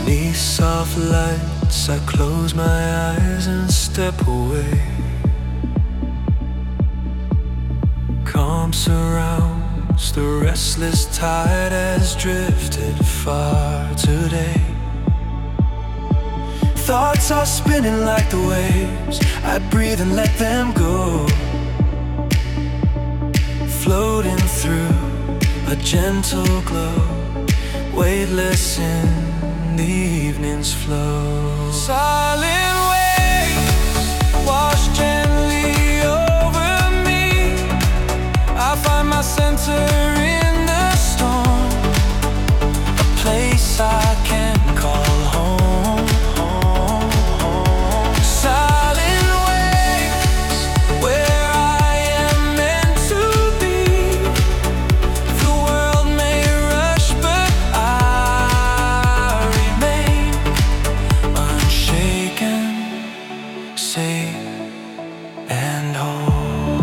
Beneath soft lights, I close my eyes and step away. Calm surrounds, the restless tide has drifted far today. Thoughts are spinning like the waves, I breathe and let them go. Floating through a gentle glow, weightless in the evening's flow. Silent waves wash gently over me. I find my center in the storm, a place I can call home. Silent waves where I am meant to be. The world may rush, but I remain unshaken, safe and whole.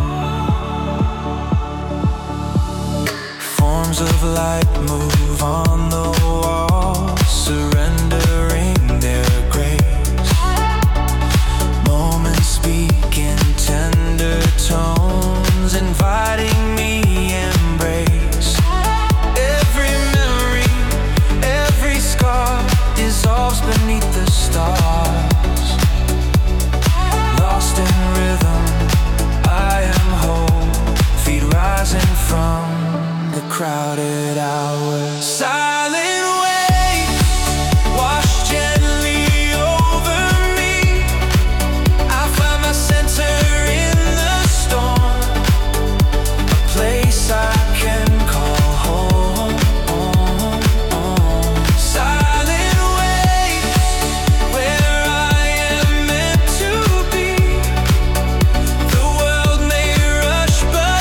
Forms of light move on the wall, surrendering their grace. Moments speak in tender tones, inviting me embrace. Every memory, every scar dissolves beneath the stars. Lost in rhythm, I am whole, feet rising from the crowded hours. Silent waves wash gently over me. I find my center in the storm, a place I can call home. Silent waves where I am meant to be. The world may rush, but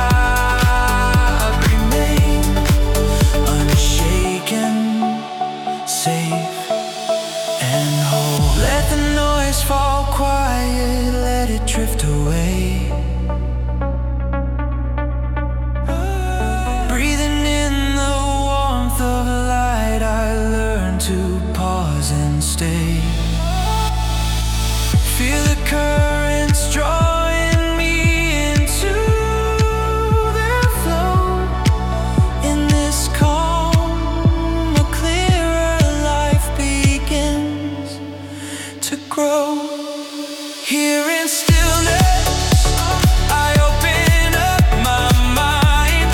I remain unshaken, safe and whole. Let the noise fall quiet, let it drift away. Breathing in the warmth of light, I learn to pause and stay. Feel the currents drawing me into their flow. In this calm, a clearer life begins to grow. Here in stillness, I open up my mind.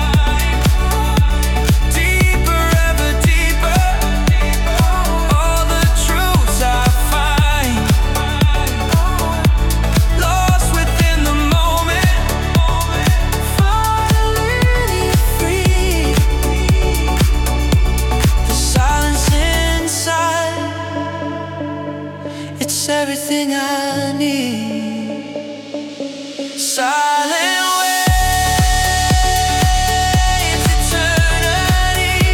Deeper, ever deeper, all the truths I find. Lost within the moment, finally free. The silence inside, it's everything I need. Silent waves, eternity,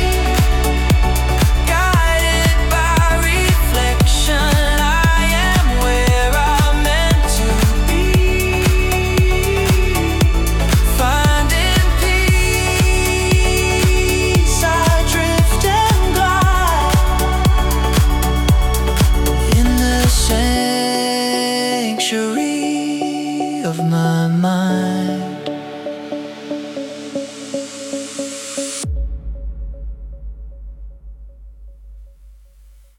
guided by reflection. I am where I'm meant to be, finding peace. I drift and glide in the sanctuary of my mind.